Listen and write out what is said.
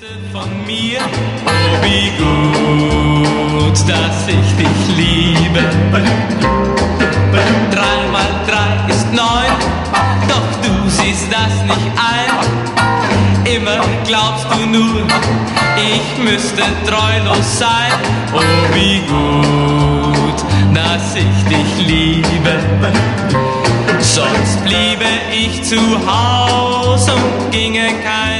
Von mir, oh wie gut, dass ich dich liebe. 3 mal 3 ist 9, doch du siehst das nicht ein. Immer glaubst du nur, ich müsste treulos sein. Oh wie gut, dass ich dich liebe. Sonst bliebe ich zu Haus und ginge kein